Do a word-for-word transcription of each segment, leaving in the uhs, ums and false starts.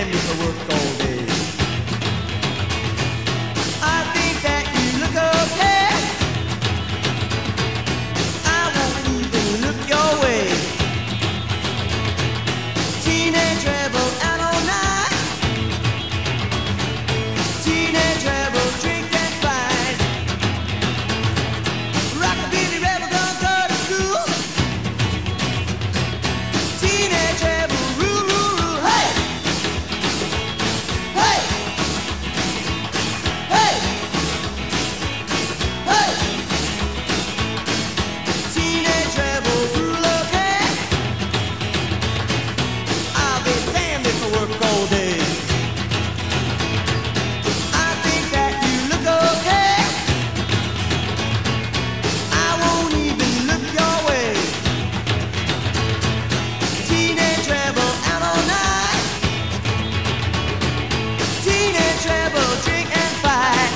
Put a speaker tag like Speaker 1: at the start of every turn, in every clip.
Speaker 1: family for work all day. I think that you look okay. I won't even look your way. Teenage rebel out all night. Teenage rebel drink and fight. Rockabilly rebel don't go to school. Teenage rebel rule, rule, rule. Hey! Hey! Hey! Hey! Teenage rebel rule, okay? I'll be damned if I work all day. I think that you look okay. I won't even look your way. Teenage rebel out all night. Teenage rebel drink and fight.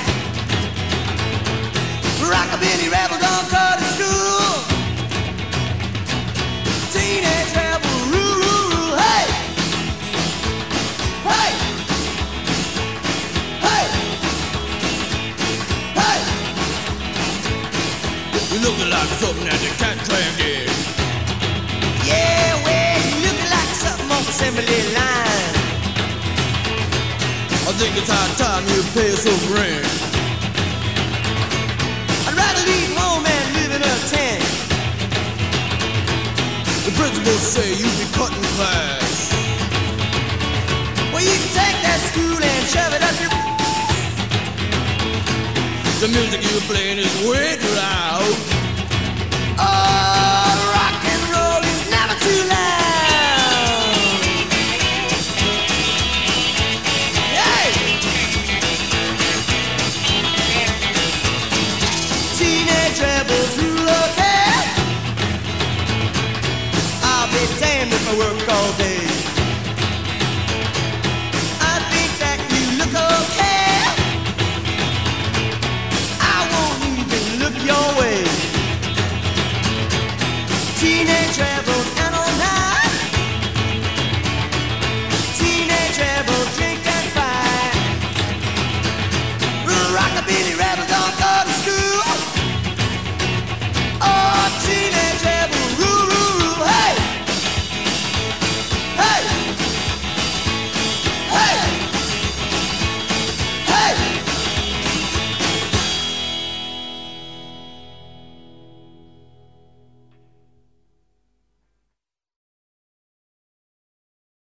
Speaker 1: Rockabilly rebel don't go to school. Teenage rebel rule, rule, rule. Hey! Hey! Hey! Hey!
Speaker 2: You looking like something that the cat train did.
Speaker 1: Yeah, well, you looking like something on the assembly line.
Speaker 2: I think it's high time you pay some rent.
Speaker 1: I'd rather leave home and live in a tent.
Speaker 2: The principals say you be cutting class.
Speaker 1: Well, you can take that school and shove it up your.
Speaker 2: The music you're playing is way too loud.